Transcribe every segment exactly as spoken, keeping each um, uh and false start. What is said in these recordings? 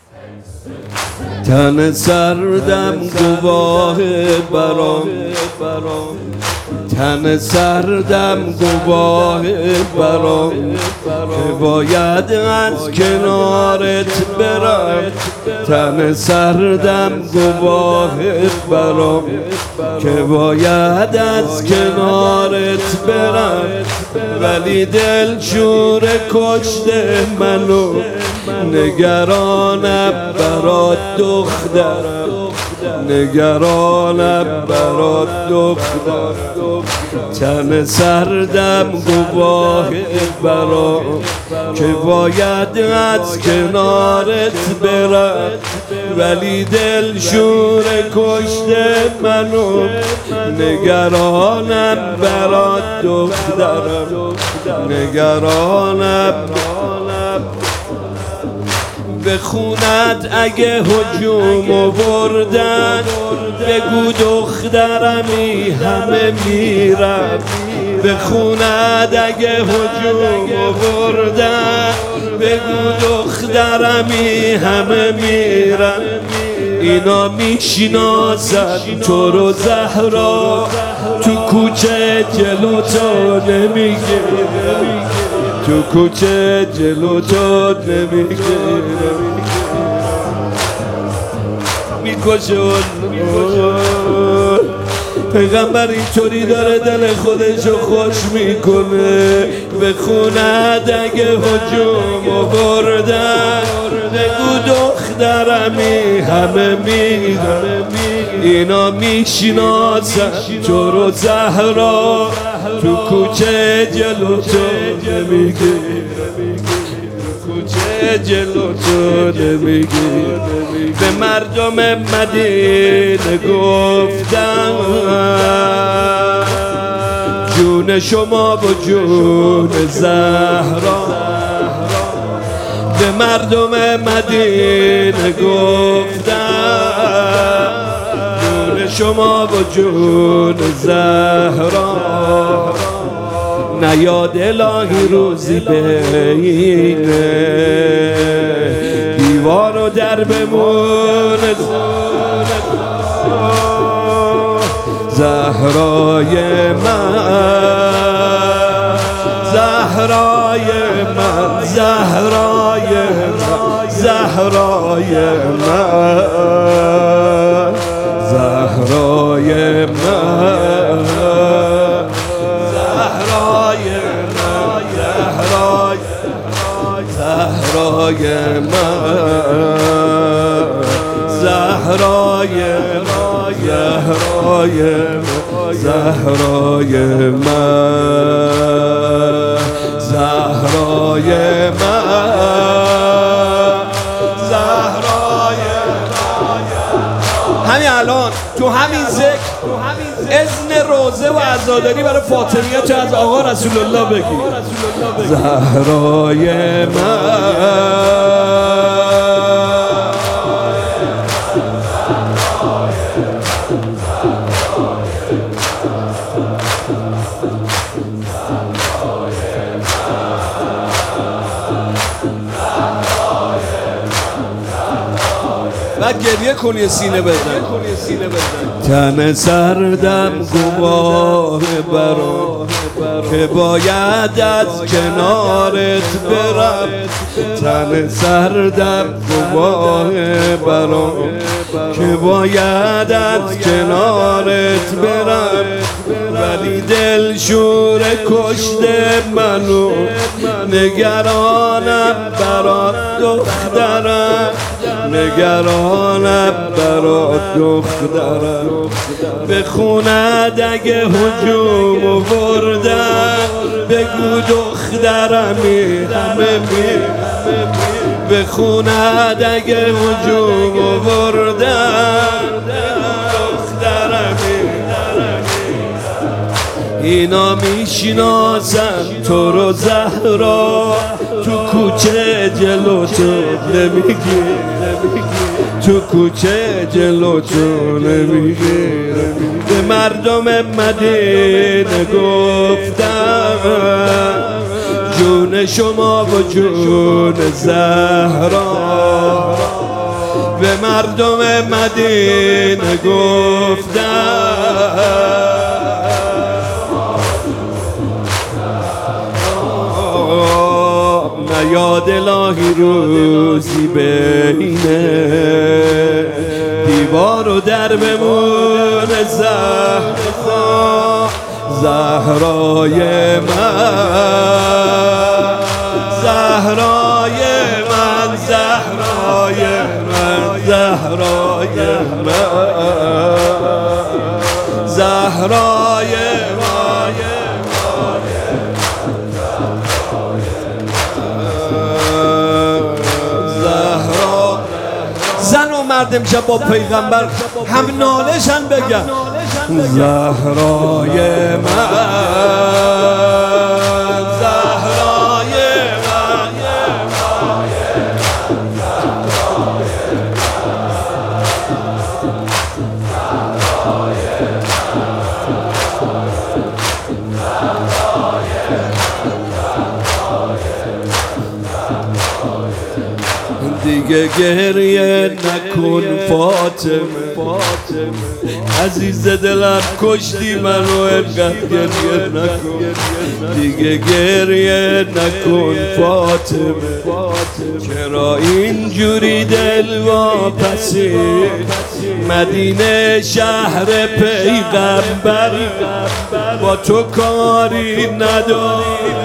تن سردم گواه برام، تن سردم گواه برام که باید از کنارت برم. تن سردم گواه برام که باید از کنارت برم، ولی دل شور کشته منو، نگرانم برات دخترم، نگرانم برات دخترم. تن سردم گواه برام که باید از کنارت برم، ولی دل شور کشته منو، نگرانم برات دخترم، نگرانم. به خونت اگه هجوم آوردن، بگو دخترمی همه میرم. به خونت اگه هجوم آوردن، بگو دخترمی همه میرم. اینا میشناسن تو رو زهرا، تو کوچه جلو تو نمیگه، تو کوچه جلو تو نمیگه، میکشه. پیغمبر اینطوری داره دل خودشو خوش میکنه. به خونت اگه هجوم آوردن، بگو دخترمی همه میرن. اینا میشناسن تو رو زهرا، تو کوچه جلو تو نمیگه، کوچه جلو تو نمیگه. به مردم مدینه گفتم جون شما و جون زهرا. به مردم مدینه گفتم جون شما و جون زهرا. نیاد الهی روزی بینه دیوار و در بمون زهرای من، زهرای من، زهرای من، زهرای من، زهرای من، زهرای من، زهرای من، زهرای من، زهرای من، زهرای من، زهرای من. همین الان تو همین ذکر اذن روزه و عزاداری برای فاطمیه تو از آقا رسول الله بگی. زهرای من، بعد گریه کنی سینه بزن. تن سردم گواه برام که باید از کنارت برم. تن سردم گواه برام که باید از کنارت برم، ولی دل شور کشته منو، نگرانم برات دخترم، نگرانم برات دخترم. به خونت اگه هجوم آوردن، بگو دخترمی همه میرن. به خونت اگه هجوم آوردن، دخترمی. اینا میشناسن تو رو زهرا، تو کوچه جلو تو نمیگی، تو کوچه جلو تو نمیگی. به مردم مدینه گفتم جون شما و جون زهرا. به مردم مدینه گفتم یاد الهی روزی بینه دیوار و در بمون زهرا زهرای من زهرای من زهرای من زهرای من زهرای زن و مرد امشب با پیغمبر هم نالشن بگن زهرای من زهرای دیگه گریه نکن فاطمه عزیز دلم کشتی منو انقدر گریه نکن دیگه گریه نکن فاطمه چرا اینجوری دل واپسی مدینه شهر پیغمبر با تو کاری ندارم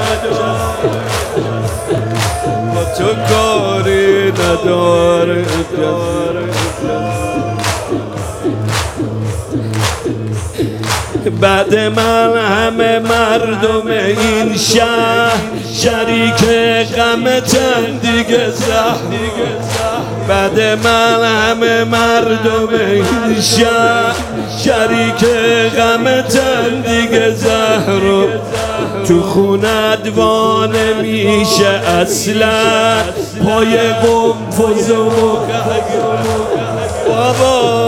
تو کاری نداره بعد من همه مردم این شهر شریک غمتن دیگه زهر بعد من همه مردم این شهر شریک غمتن دیگه زهر تو خونت وانه میشه اصلا پای قنفذ و بابا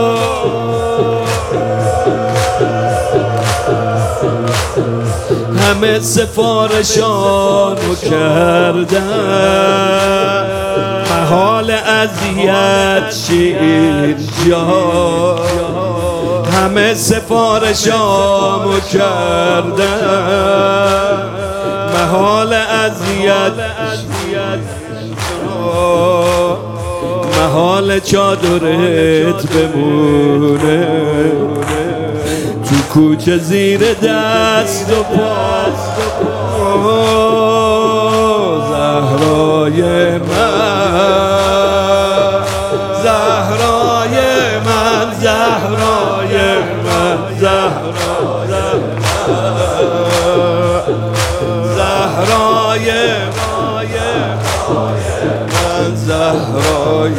همه سفارشانو کردن محال اذیت شی اینجا همه سفارشامو کردن محال اذیت محال چادرت بمونه تو کوچه زیر دست و پا زهرای من زهرای من زهرای من زهرای زهرای من زهرای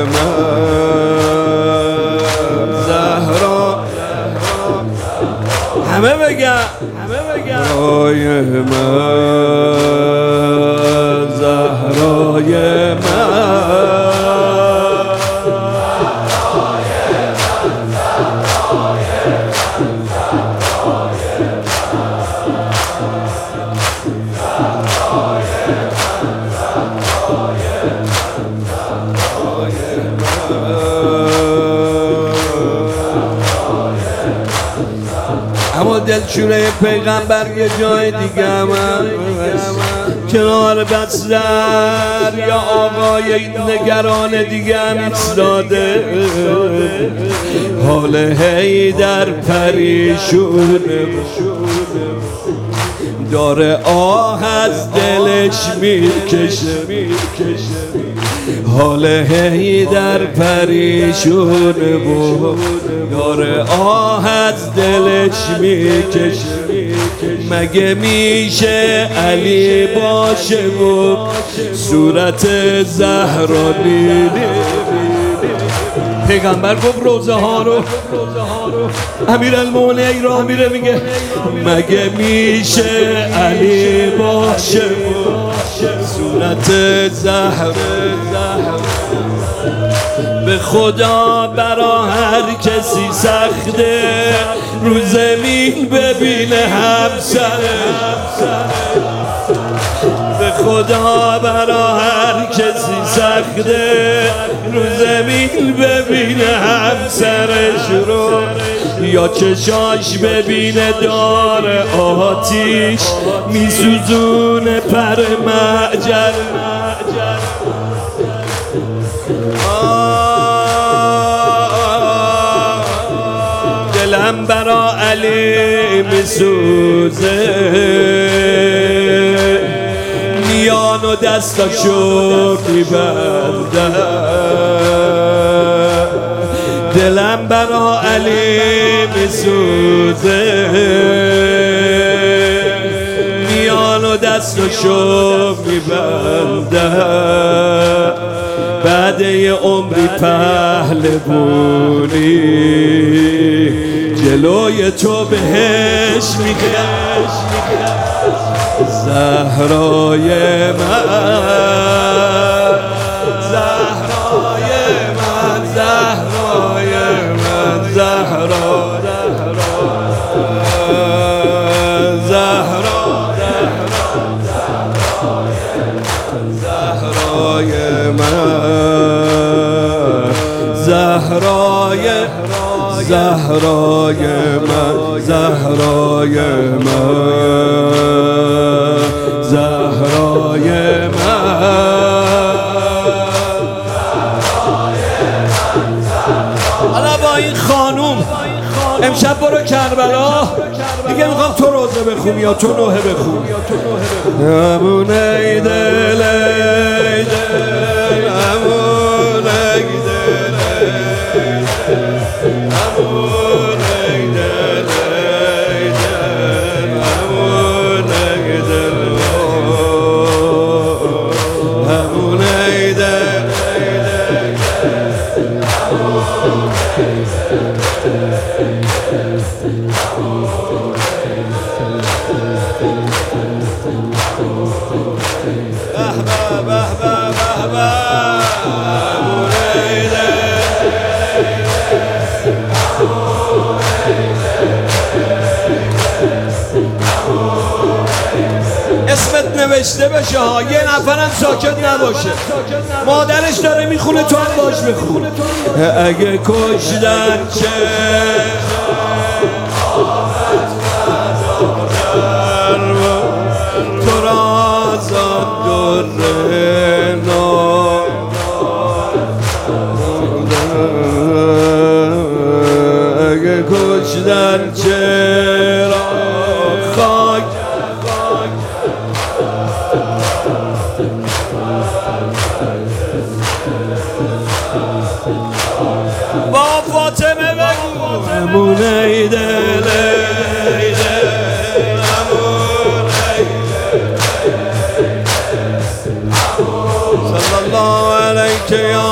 من زهرا همه بگن همه بگن زهرای من زهرای من اما دلشونه پیغمبر یه جای دیگه هم کنار بستر یا آقای نگران دیگه هم ایستاده حال حیدر پریشونه داره آه از دلش میکشه حال حیدر پریشونه بود داره آه از دلش میکشه مگه میشه علی باشه و صورت زهرا دیده پیغمبر گفت روزه ها رو امیرالمومنین را میره میگه مگه میشه علی باشه صورت زهر به خدا برا هر کسی سخته رو زمین ببینه همسره به خدا برا هر کسی سخته رو زمین ببینه همسرش رو یا چشاش ببینه داره آتیش میسوزونه پر معجر دلم برا علی میسوزه میان و دستاشو میبنده دلم برا علی میسوزه میان و دستاشو میبنده بعد یه عمری پهلوونی جلوی تو بهش میگه زهرای من زهرای من زهرای من زهرا زهرا زهرای من زهرای زهرای من زهرای من زهرای من حالا با این خانوم امشب برو کربلا دیگه میخوام تو روزه بخونی یا تو نوحه بخونی همون ای دل ای دل همون ای دل همون ای دل ای دل همون ای دل همون ای دل اسمت نوشته بشه ها یه نفرم ساکت نباشه مادرش داره میخونه تو هم باش بخون اگه کشدن چه تو را زاد دره اگه کشدن چرا خاک با فاطمه بگو همون ای دل ای دل همون ای صلی الله علیک یا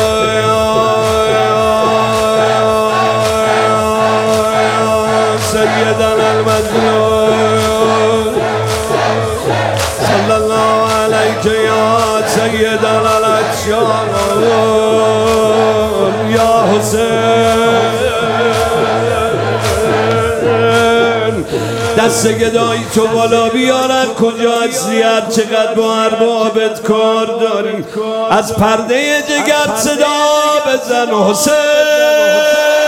سیدنا المظلوم صلی الله علیک یا سیدنا الاتشان یا حسین دست گدایی تو بالا بیارن کجا هستی هر چقدر با اربابت کار داری از پرده جگر صدا بزن حسین